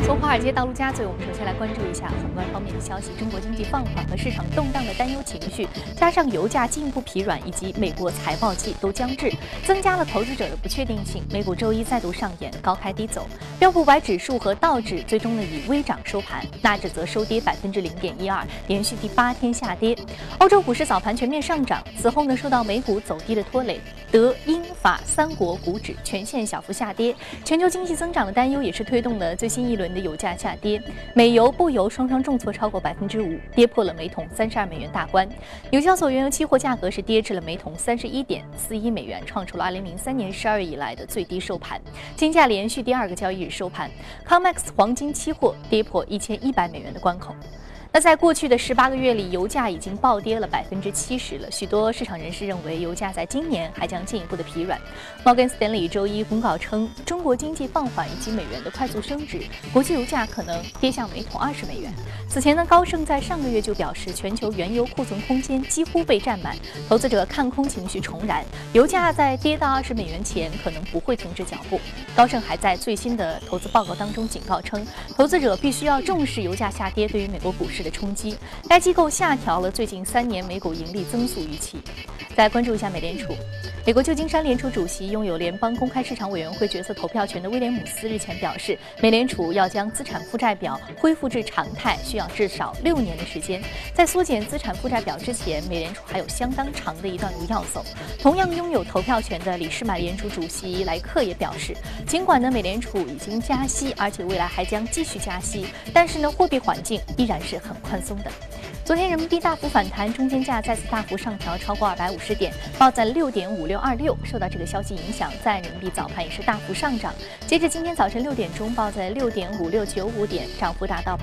从华尔街到陆家嘴，我们首先来关注一下宏观方面的消息。中国经济放缓和市场动荡的担忧情绪，加上油价进一步疲软，以及美国财报季都将至，增加了投资者的不确定性。美股周一再度上演高开低走，标普500指数和道指最终以微涨收盘，纳指则收跌0.12%，连续第8天下跌。欧洲股市早盘全面上涨，此后受到美股走低的拖累，德、英、法3国股指全线小幅下跌。全球经济增长的担忧也是推动了最新一轮的油价下跌，美油、布油双双重挫超过5%，跌破了每桶32美元大关。纽交所原油期货价格是跌至了每桶31.41美元，创出了2003年12月以来的最低收盘。金价连续第2个交易日收盘，COMEX 黄金期货跌破1100美元的关口。那在过去的18个月里，油价已经暴跌了70%了。许多市场人士认为，油价在今年还将进一步的疲软。摩根斯坦利周一公告称，中国经济放缓以及美元的快速升值，国际油价可能跌向每桶20美元。此前高盛在上个月就表示，全球原油库存空间几乎被占满，投资者看空情绪重燃，油价在跌到20美元前可能不会停止脚步。高盛还在最新的投资报告当中警告称，投资者必须要重视油价下跌对于美国股市的冲击。该机构下调了最近3年美股盈利增速预期。再关注一下美联储。美国旧金山联储主席、拥有联邦公开市场委员会决策投票权的威廉姆斯日前表示，美联储要将资产负债表恢复至常态，需要至少6年的时间。在缩减资产负债表之前，美联储还有相当长的一段路要走。同样拥有投票权的里士满联储主席莱克也表示，尽管美联储已经加息，而且未来还将继续加息，但是货币环境依然是很宽松的。昨天人民币大幅反弹，中间价再次大幅上调超过250点，报在6.5626。受到这个消息影响，在人民币早盘也是大幅上涨。截至今天早晨6点钟，报在6.5695点，涨幅达到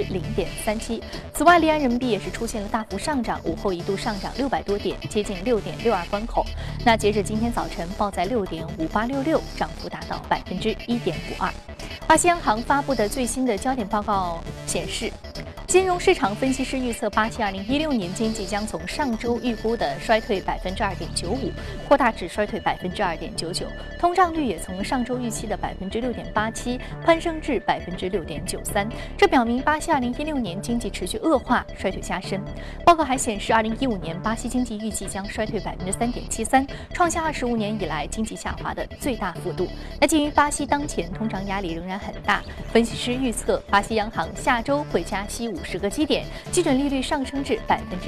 0.37%。此外，离岸人民币也是出现了大幅上涨，午后一度上涨600多点，接近6.62关口。那截至今天早晨，报在6.5866，涨幅达到1.52%。巴西央行发布的最新的焦点报告显示，金融市场分析师预测，巴西2016年经济将从上周预估的衰退2.95%扩大至衰退2.99%，通胀率也从上周预期的6.87%攀升至6.93%。这表明巴西2016年经济持续恶化，衰退加深。报告还显示，2015年巴西经济预计将衰退3.73%，创下25年以来经济下滑的最大幅度。那鉴于巴西当前通胀压力仍然很大，分析师预测巴西央行下周会加息50个基点，基准利率上升至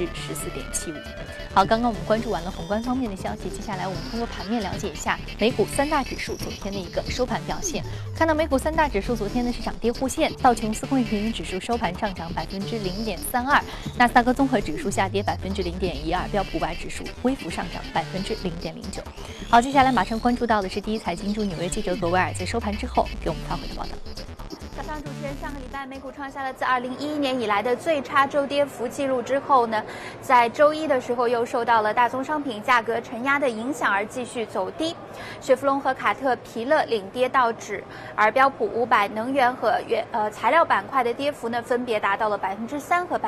14.75%。好，刚刚我们关注完了宏观方面的消息，接下来我们通过盘面了解一下美股3大指数昨天的一个收盘表现。看到美股3大指数昨天是涨跌互现，道琼斯工业平均指数收盘上涨0.32%，纳斯达克综合指数下跌0.12%，标普500指数微幅上涨0.09%。好，接下来马上关注到的是第一财经驻纽约记者葛维尔在收盘之后给我们发回的报道。 早上主持人，上个礼拜美股创下了自2011年以来的最差周跌幅记录之后呢，在周一的时候又受到了大宗商品价格承压的影响而继续走低。雪佛龙和卡特皮勒领跌道指，而标普500能源和材料板块的跌幅呢，分别达到了3%和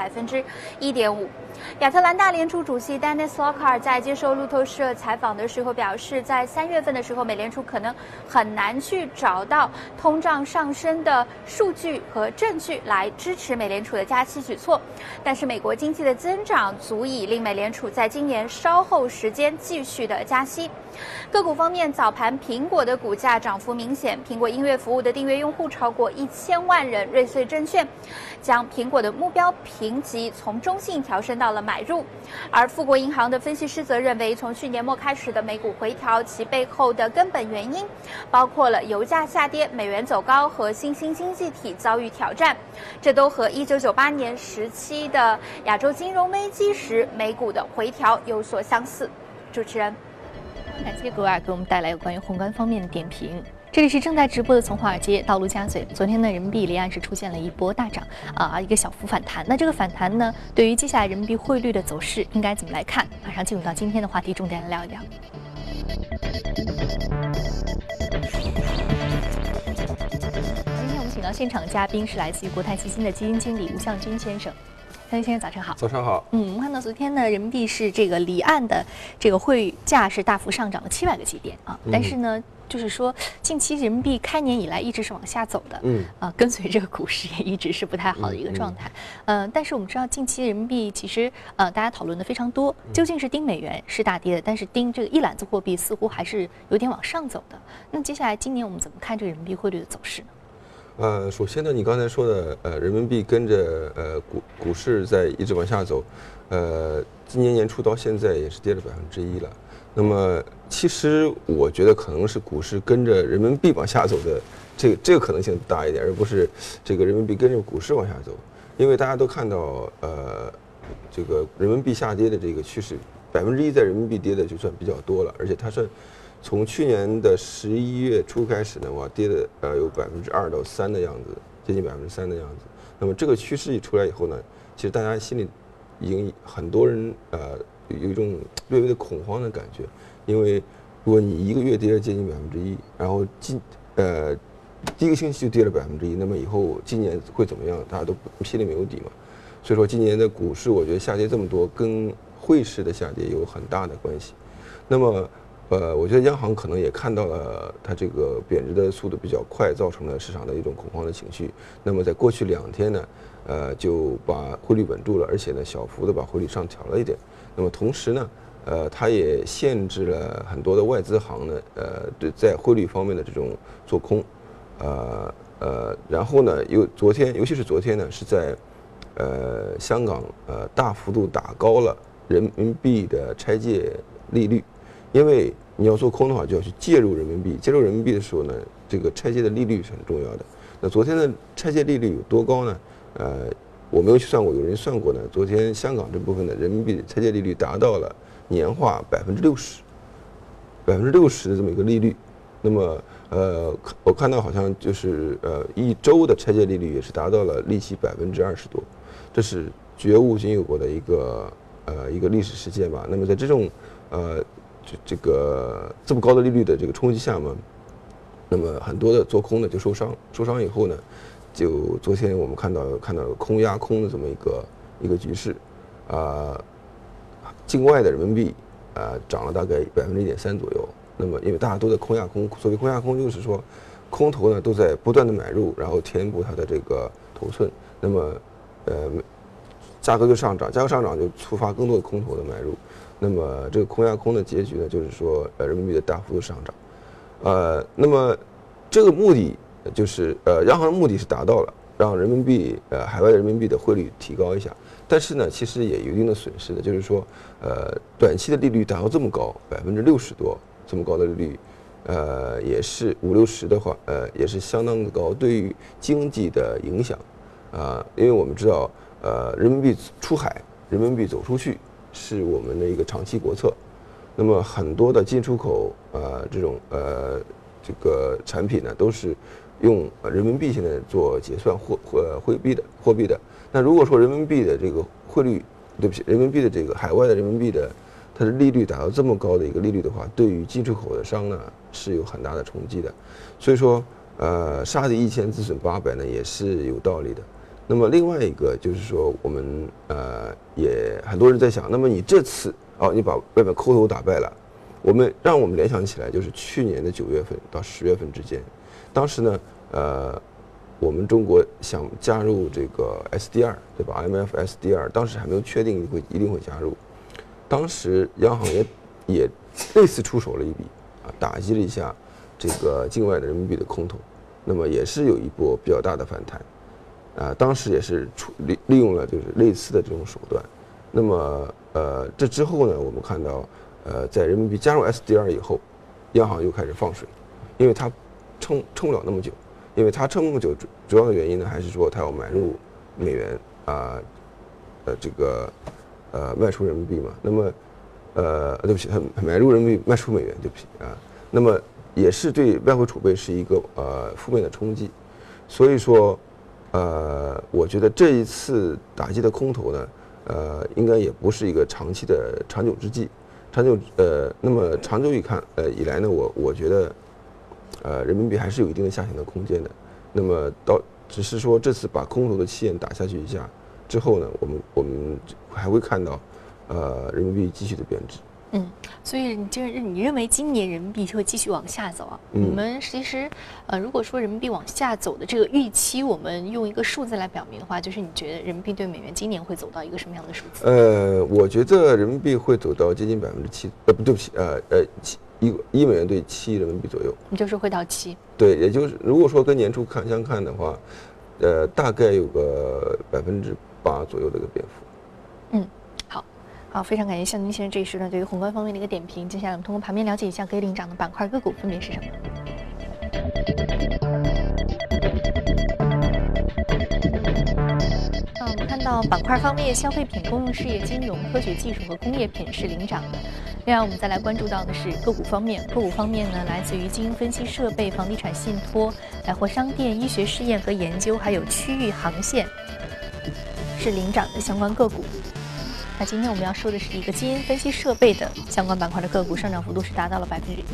1.5%。亚特兰大联储主席 Dennis Lockhart 在接受路透社采访的时候表示，在3月份的时候，美联储可能很难去找到通胀上升的数据和证据来支持美联储的加息举措，但是美国经济的增长足以令美联储在今年稍后时间继续的加息。个股方面，早盘苹果的股价涨幅明显，苹果音乐服务的订阅用户超过1000万人。瑞穗证券将苹果的目标评级从中性调升到了买入，而富国银行的分析师则认为，从去年末开始的美股回调，其背后的根本原因包括了油价下跌、美元走高和新兴经济体遭遇挑战，这都和1998年时期的亚洲金融危机时美股的回调有所相似。主持人， 感谢葛维尔给我们带来有关于宏观方面的点评。这里是正在直播的从华尔街到陆家嘴。昨天呢，人民币离岸是出现了一波大涨一个小幅反弹。那这个反弹呢，对于接下来人民币汇率的走势应该怎么来看？马上进入到今天的话题，重点来聊一聊。今天我们请到现场嘉宾是来自于国泰基金的基金经理吴向军先生。 张先生早上好。 早上好。 我们看到昨天呢，人民币是这个离岸的这个汇价是大幅上涨了700个基点啊，但是呢，就是说近期人民币开年以来一直是往下走的，跟随这个股市也一直是不太好的一个状态。但是我们知道近期人民币其实大家讨论的非常多，究竟是盯美元是大跌的，但是盯这个一揽子货币似乎还是有点往上走的。那接下来今年我们怎么看这个人民币汇率的走势呢？ 首先呢，你刚才说的，人民币跟着股市在一直往下走，今年年初到现在也是跌了1%了。那么其实我觉得可能是股市跟着人民币往下走的这个可能性大一点，而不是这个人民币跟着股市往下走，因为大家都看到这个人民币下跌的这个趋势，1%在人民币跌的就算比较多了，而且它算。从去年的11月初开始呢，哇，跌的有2%到3%的样子，接近3%的样子。那么这个趋势一出来以后呢，其实大家心里已经很多人有一种略微的恐慌的感觉，因为如果你一个月跌了接近1%，然后第一个星期就跌了1%，那么以后今年会怎么样？大家都心里没有底嘛。所以说今年的股市，我觉得下跌这么多，跟汇市的下跌有很大的关系。那么我觉得央行可能也看到了它这个贬值的速度比较快，造成了市场的一种恐慌的情绪。那么在过去2天呢，就把汇率稳住了，而且呢小幅的把汇率上调了一点。那么同时呢，它也限制了很多的外资行呢，对在汇率方面的这种做空。然后呢，尤其是昨天呢，是在香港大幅度打高了人民币的拆借利率。因为你要做空的话，就要去介入人民币。介入人民币的时候呢，这个拆借的利率是很重要的。那昨天的拆借利率有多高呢？我没有去算过，有人算过呢。昨天香港这部分的人民币拆借利率达到了年化60%的这么一个利率。那么我看到好像就是一周的拆借利率也是达到了利息20%多，这是绝无仅有过的一个历史事件吧。那么在这种这么高的利率的这个冲击下嘛，那么很多的做空的就受伤以后呢，就昨天我们看到空压空的这么一个局势，境外的人民币涨了大概1.3%左右。那么因为大家都在空压空，所谓空压空就是说，空头呢都在不断的买入，然后填补它的这个头寸，那么价格就上涨，就触发更多的空头的买入。那么这个空压空的结局呢，就是说人民币的大幅度上涨。那么这个目的就是央行的目的是达到了，让人民币海外的人民币的汇率提高一下。但是呢，其实也有一定的损失的，就是说短期的利率达到这么高，60%多这么高的利率，也是50-60%的话，也是相当的高，对于经济的影响因为我们知道人民币出海，人民币走出去。是我们的一个长期国策，那么很多的进出口这种这个产品呢，都是用人民币现在做结算货币的。那如果说人民币的这个汇率，对不起，人民币的这个海外的人民币的它的利率达到这么高的一个利率的话，对于进出口的商呢是有很大的冲击的。所以说杀敌1000自损800呢也是有道理的。那么另外一个就是说，我们也很多人在想，那么你这次你把外面空头打败了，让我们联想起来就是去年的9月份到10月份之间，当时呢我们中国想加入这个 SDR 对吧 IMF SDR， 当时还没有确定一定会加入，当时央行也类似出手了一笔打击了一下这个境外的人民币的空头，那么也是有一波比较大的反弹。当时也是利用了就是类似的这种手段，那么这之后呢，我们看到在人民币加入 SDR 以后，央行又开始放水，因为它撑不了那么久，因为它撑那么久主要的原因呢，还是说它要买入美元这个卖出人民币嘛，那么对不起，它买入人民币卖出美元，对不起那么也是对外汇储备是一个负面的冲击，所以说。我觉得这一次打击的空头呢，应该也不是一个长久之计。那么长久以来呢，我觉得，人民币还是有一定的下行的空间的。那么只是说这次把空头的气焰打下去一下， 之后呢，我们还会看到人民币继续的贬值。 所以你认为今年人民币会继续往下走啊？我们其实如果说人民币往下走的这个预期，我们用一个数字来表明的话，就是你觉得人民币对美元今年会走到一个什么样的数字？ 我觉得人民币会走到接近7%，对不起，1美元兑7亿人民币左右。 你就是会到7？ 对，也就是如果说跟年初相看的话，大概有个8%左右的一个变幅。 好，非常感谢向军先生这一时段对于宏观方面的一个点评。接下来我们通过盘面了解一下可以领涨的板块个股分别是什么。我们看到板块方面，消费品、公用事业、金融、科学技术和工业品是领涨的。另外，我们再来关注到的是个股方面。个股方面呢，来自于基因分析设备、房地产信托、百货商店、医学试验和研究，还有区域航线是领涨的相关个股。那今天我们要说的是一个基因分析设备的相关板块的个股，上涨幅度是达到了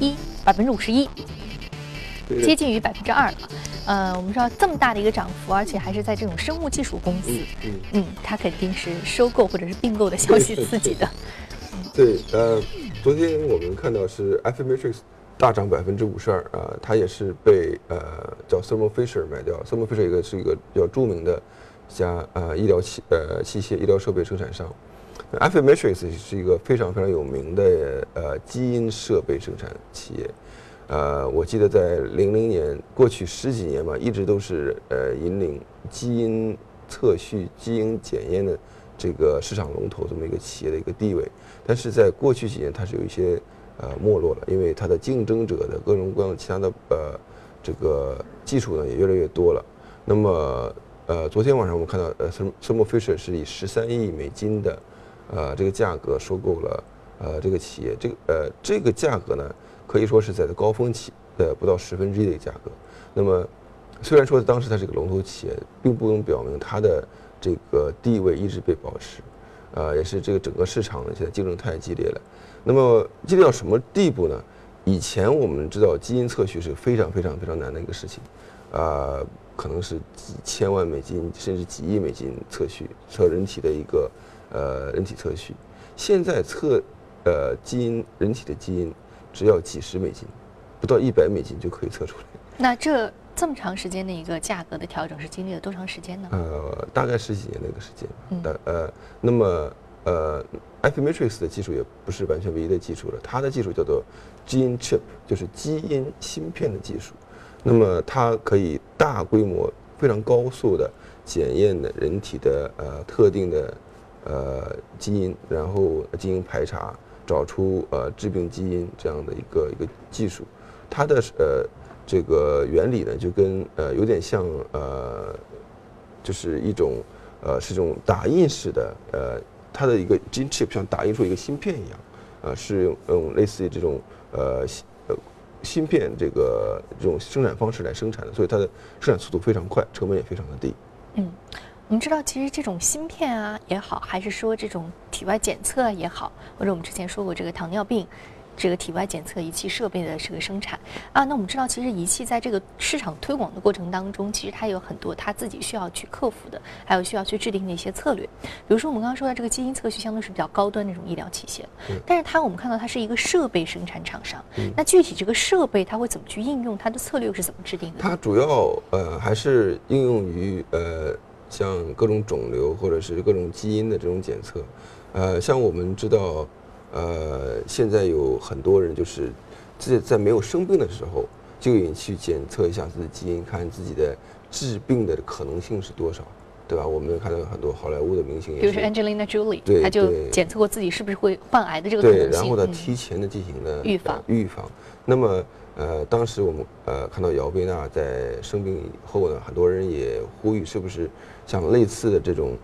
51%，接近于2%了。我们知道这么大的一个涨幅，而且还是在这种生物技术公司，它肯定是收购或者是并购的消息刺激的。 对，昨天我们看到是 Affymetrix 大涨52%，它也是被叫 Thermo Fisher 买掉。Thermo Fisher 是一个比较著名的医疗器械、医疗设备生产商。Affymetrix 是一个非常非常有名的基因设备生产企业。我记得在00年，过去10几年嘛，一直都是引领基因测序、基因检验的这个市场龙头这么一个企业的一个地位。但是在过去几年，它是有一些没落了，因为它的竞争者的各种各样的其他的这个技术呢也越来越多了。那么昨天晚上我们看到Thermo Fisher 是以13亿美金的这个价格收购了这个企业。这个价格呢，可以说是在高峰期的不到1/10的一个价格。那么虽然说当时它是个龙头企业，并不能表明它的这个地位一直被保持。也是这个整个市场呢现在竞争太激烈了。那么激烈到什么地步呢？以前我们知道基因测序是非常非常非常难的一个事情，可能是几千万美金甚至几亿美金测人体的一个人体测序。现在测人体的基因只要几十美金，不到100美金就可以测出来。 那这么长时间的一个价格的调整是经历了多长时间呢？ 大概10几年的一个时间。那么Affymetrix 的技术也不是完全唯一的技术了，它的技术叫做 Gene Chip， 就是基因芯片的技术。那么它可以大规模、非常高速的检验的人体的特定的基因，然后进行排查，找出致病基因这样的一个技术。它的这个原理呢，就跟有点像就是一种是一种打印式的它的一个 gene chip 像打印出一个芯片一样，是用类似于这种芯片这种生产方式来生产的，所以它的生产速度非常快，成本也非常的低。 我们知道，其实这种芯片啊也好，还是说这种体外检测也好，或者我们之前说过这个糖尿病这个体外检测仪器设备的这个生产啊，那我们知道，其实仪器在这个市场推广的过程当中，其实它有很多它自己需要去克服的，还有需要去制定的一些策略。比如说我们刚刚说的这个基因测序，相对是比较高端那种医疗器械，但是我们看到它是一个设备生产厂商。那具体这个设备它会怎么去应用？它的策略是怎么制定的？ 它主要还是应用于像各种肿瘤或者是各种基因的这种检测。像我们知道。现在有很多人就是在没有生病的时候，就已经去检测一下自己的基因，看自己的治病的可能性是多少，对吧？我们看到很多好莱坞的明星也是， 比如说 Angelina Jolie， 对， 她就检测过自己是不是会患癌的这个可能性， 对，然后她提前的进行了预防。那么当时我们看到姚贝娜在生病以后呢，很多人也呼吁是不是像类似的这种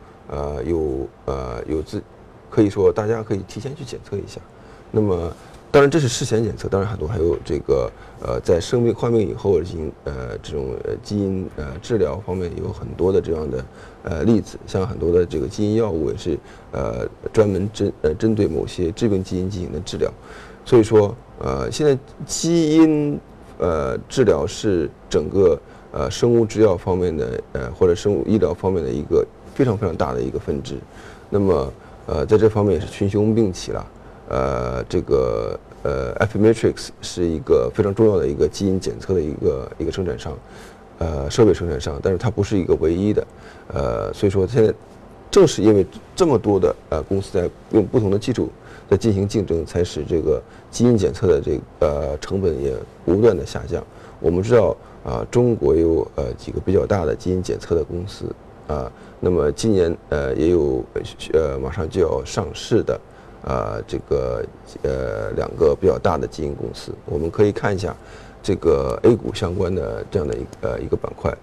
可以说大家可以提前去检测一下。那么当然这是事前检测，当然很多还有这个在患病以后进行这种基因治疗方面有很多的这样的例子，像很多的这个基因药物也是专门针对某些致病基因进行的治疗。所以说现在基因治疗是整个生物制药方面的或者生物医疗方面的一个非常非常大的一个分支。那么在这方面也是群雄并起了。Affymetrix 是一个非常重要的一个基因检测的一个生产商，设备生产商，但是它不是一个唯一的。所以说现在正是因为这么多的公司在用不同的技术在进行竞争，才使这个基因检测的这个成本也不断的下降。我们知道中国有几个比较大的基因检测的公司那么今年也有马上就要上市的这个2个比较大的基因公司。我们可以看一下这个 A 股相关的这样的一个板块，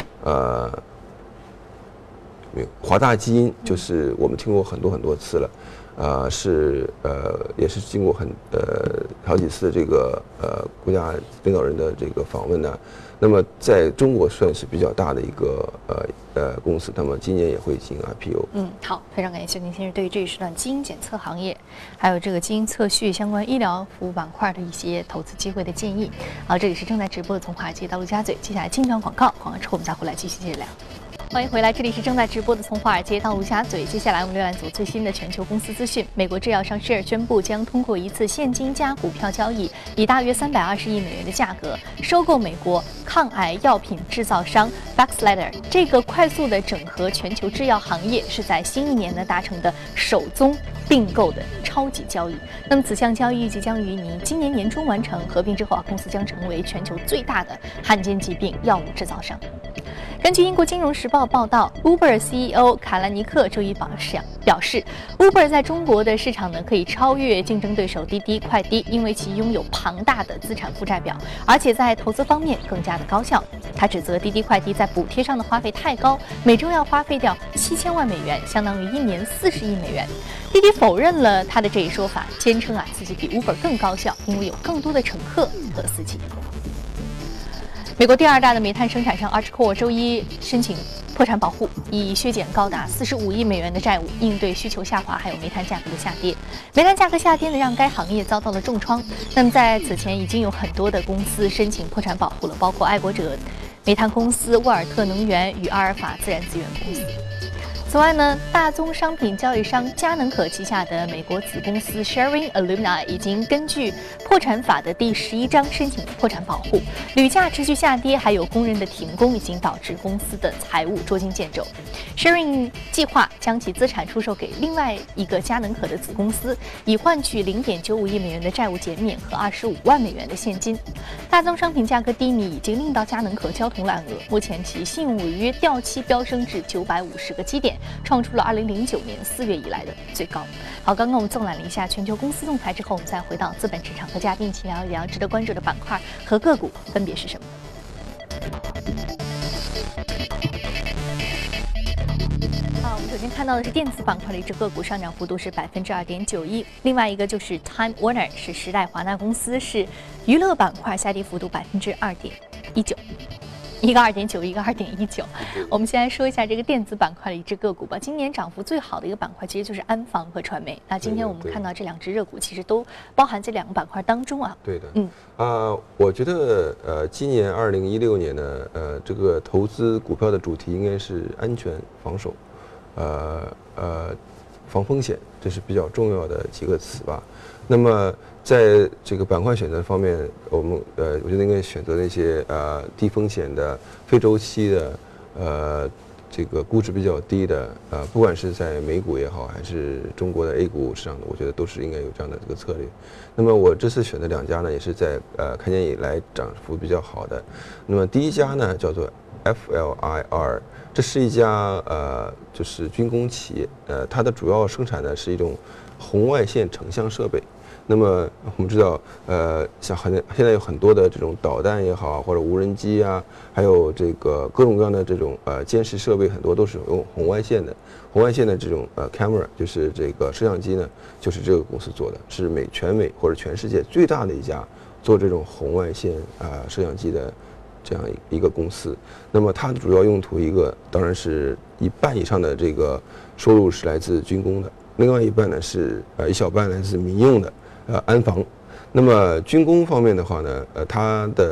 华大基因就是我们听过很多次了，也是经过好几次这个国家领导人的这个访问呢。那么在中国算是比较大的一个公司，那么今年也会进行 IPO。 好，非常感谢邱先生对于这一时段基因检测行业，还有这个基因测序相关医疗服务板块的一些投资机会的建议。好，这里是正在直播的从华尔街到陆家嘴，接下来进段广告，广告之后我们再回来继续接着聊。欢迎回来，这里是正在直播的从华尔街到陆家嘴。接下来我们浏览组最新的全球公司资讯。美国制药商 Share 宣布将通过一次现金加股票交易，以大约320亿美元的价格收购美国抗癌药品制造商 Baxleder。这个快速的整合全球制药行业是在新一年呢达成的首宗并购的超级交易。那么此项交易预计将于今年年中完成。合并之后公司将成为全球最大的罕见疾病药物制造商。根据英国金融时报报道 ，Uber CEO 卡兰尼克周一表示 ，Uber 在中国的市场呢可以超越竞争对手滴滴快滴，因为其拥有庞大的资产负债表，而且在投资方面更加的高效。他指责滴滴快滴在补贴上的花费太高，每周要花费掉7000万美元，相当于1年40亿美元。滴滴否认了他的这一说法，坚称自己比 Uber 更高效，因为有更多的乘客和司机。美国第2大的煤炭生产商 Archcore 周一申请破产保护，以削减高达45亿美元的债务，应对需求下滑还有煤炭价格的下跌。煤炭价格下跌呢，让该行业遭到了重创。那么在此前已经有很多的公司申请破产保护了，包括爱国者煤炭公司、沃尔特能源与阿尔法自然资源公司。此外呢，大宗商品交易商佳能可旗下的美国子公司 Sharing Alumni 已经根据破产法的第11章申请破产保护。铝价持续下跌，还有工人的停工，已经导致公司的财务捉襟见肘。Sharing 计划将其资产出售给另外一个佳能可的子公司，以换取0.95亿美元的债务减免和25万美元的现金。大宗商品价格低迷已经令到佳能可焦头烂额，目前其信用违约掉期飙升至950个基点，创出了2009年4月以来的最高。好，刚刚我们纵览了一下全球公司动态之后，我们再回到资本市场和嘉宾一起聊一聊值得关注的板块和个股分别是什么。我们首先看到的是电子板块的一只个股上涨幅度是2.91%，另外一个就是 Time Warner 是时代华纳公司，是娱乐板块下跌幅度2.19%。一个2.9，一个2.19。我们先来说一下这个电子板块的一只个股吧。今年涨幅最好的一个板块其实就是安防和传媒。那今天我们看到这2只热股其实都包含这2个板块当中啊。 对的，我觉得今年2016年呢，这个投资股票的主题应该是安全防守，防风险，这是比较重要的几个词吧。那么在这个板块选择方面，我觉得应该选择那些低风险的、非周期的，这个估值比较低的，不管是在美股也好，还是中国的 A 股市场的，我觉得都是应该有这样的这个策略。那么我这次选的2家呢，也是在开年以来涨幅比较好的。那么第一家呢叫做 FLIR， 这是一家就是军工企业，它的主要生产的是一种红外线成像设备。那么我们知道，像现在有很多的这种导弹也好，或者无人机啊，还有这个各种各样的这种监视设备，很多都是用红外线的。红外线的这种camera， 就是这个摄像机呢，就是这个公司做的，是全美或者全世界最大的一家做这种红外线摄像机的这样一个公司。那么它的主要用途当然是一半以上的这个收入是来自军工的，另外一半呢是一小半来自民用的安防。那么军工方面的话呢，它的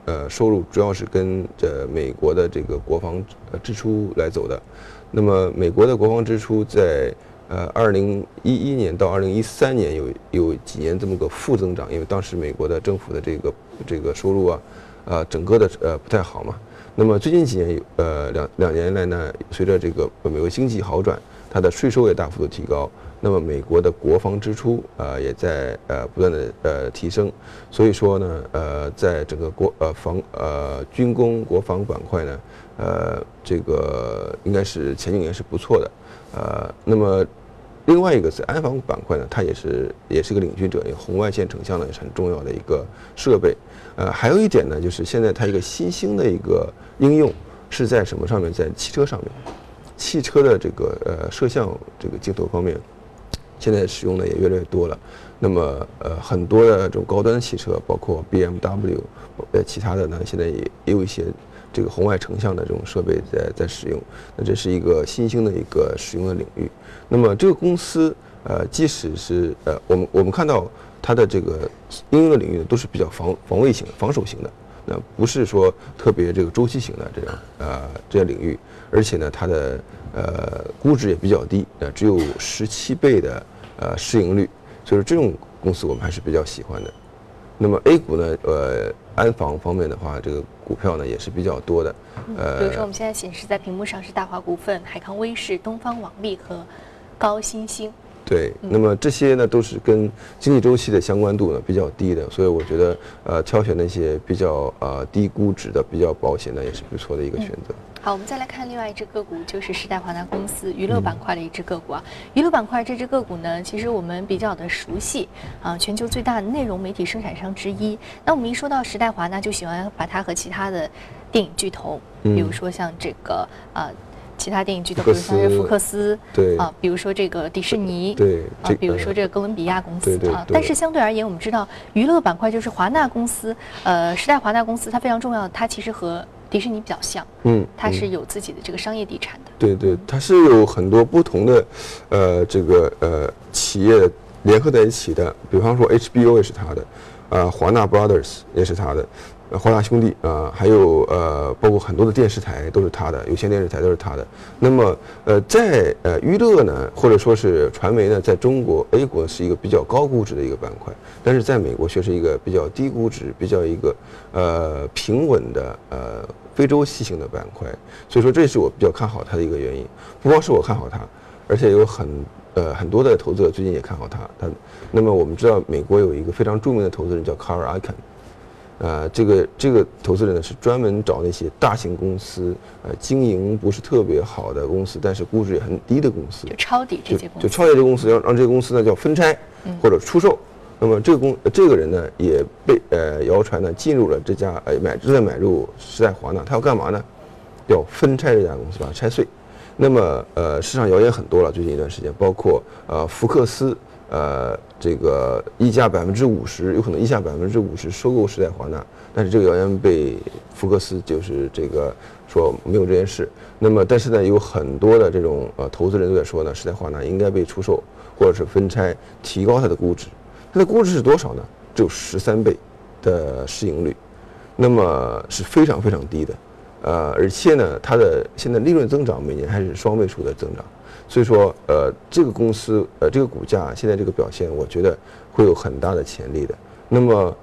收入主要是跟着美国的这个国防支出来走的。那么美国的国防支出在2011年到2013年有几年这么个负增长，因为当时美国的政府的这个收入整个的不太好嘛。那么最近几年两年来呢，随着这个美国经济好转，它的税收也大幅度提高，那么美国的国防支出也在不断的提升。所以说呢在整个军工国防板块呢这个应该是前景应该是不错的。那么另外一个是安防板块呢，它也是个领军者，红外线成像呢也是很重要的一个设备。还有一点呢，就是现在它一个新兴的一个应用是在什么上面？在汽车上面，汽车的这个摄像这个镜头方面，现在使用的也越来越多了。那么很多的这种高端汽车，包括 BMW，其他的呢，现在也有一些这个红外成像的这种设备在使用。那这是一个新兴的一个使用的领域。那么这个公司即使是我们看到它的这个应用的领域都是比较防卫型的、防守型的，那不是说特别这个周期型的这样领域。而且呢，它的估值也比较低，只有17倍的市盈率，所以说这种公司我们还是比较喜欢的。那么 A 股呢，安防方面的话，这个股票呢也是比较多的。 比如说我们现在显示在屏幕上是大华股份、海康威视、东方网力和高新兴。 对，那么这些呢都是跟经济周期的相关度呢比较低的，所以我觉得挑选那些比较低估值的、比较保险的也是不错的一个选择。 好，我们再来看另外一只个股，就是时代华纳公司娱乐板块的一只个股啊。娱乐板块这只个股呢，其实我们比较的熟悉全球最大的内容媒体生产商之一。那我们一说到时代华纳，就喜欢把它和其他的电影巨头，比如说像这个其他电影巨头，比如像是福克斯， 对比如说这个迪士尼， 对比如说这个哥伦比亚公司对。 但是相对而言，我们知道娱乐板块就是华纳公司，时代华纳公司它非常重要的，它其实和迪士尼比较像，它是有自己的这个商业地产的。对， 它是有很多不同的这个企业联合在一起的，比方说 HBO 也是它的，华纳 Brothers 也是它的。华纳兄弟还有包括很多的电视台都是它的，有线电视台都是它的。那么在娱乐呢，或者说是传媒呢，在中国 A 股是一个比较高估值的一个板块，但是在美国却是一个比较低估值、比较一个平稳的非周期性的板块。所以说这是我比较看好它的一个原因。不光是我看好它，而且有很多的投资者最近也看好它。那么我们知道美国有一个非常著名的投资人叫卡尔·艾肯。这个投资人呢是专门找那些大型公司，经营不是特别好的公司，但是估值也很低的公司， 就抄底这些公司， 就抄底这个公司，让这个公司呢叫分拆或者出售。那么这个人呢也被谣传呢进入了这家正在买入时代华纳，他要干嘛呢？要分拆这家公司，把它拆碎。那么市场谣言很多了，最近一段时间，包括福克斯。这个溢价50%，有可能溢价50%收购时代华纳，但是这个谣言被福克斯就是这个说没有这件事。那么，但是呢，有很多的这种投资人都在说呢，时代华纳应该被出售或者是分拆，提高它的估值。它的估值是多少呢？只有13倍的市盈率，那么是非常非常低的。而且呢，它的现在利润增长每年还是双位数的增长。所以说，这个公司，这个股价现在这个表现，我觉得会有很大的潜力的。那么，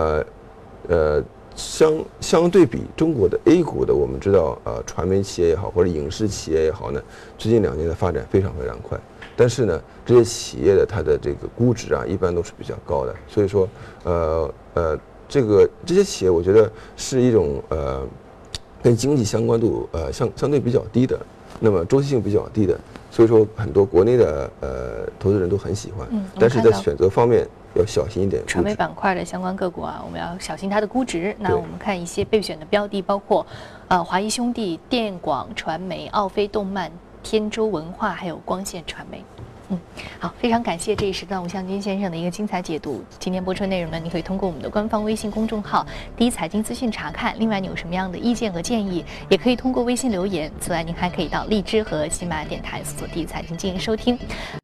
相对比中国的 A 股的，我们知道，传媒企业也好，或者影视企业也好呢，最近2年的发展非常非常快。但是呢，这些企业的它的这个估值一般都是比较高的。所以说，这些企业，我觉得是一种跟经济相关度相对比较低的，那么周期性比较低的。所以说，很多国内的投资人都很喜欢，但是在选择方面要小心一点。 传媒板块的相关个股我们要小心它的估值。那我们看一些备选的标的，包括华谊兄弟、电广传媒、奥飞动漫、天舟文化，还有光线传媒。好，非常感谢这一时段吴向军先生的一个精彩解读。今天播出内容呢，你可以通过我们的官方微信公众号“第一财经资讯”查看。另外，你有什么样的意见和建议，也可以通过微信留言。此外，您还可以到荔枝和喜马拉雅电台搜索“第一财经”进行收听。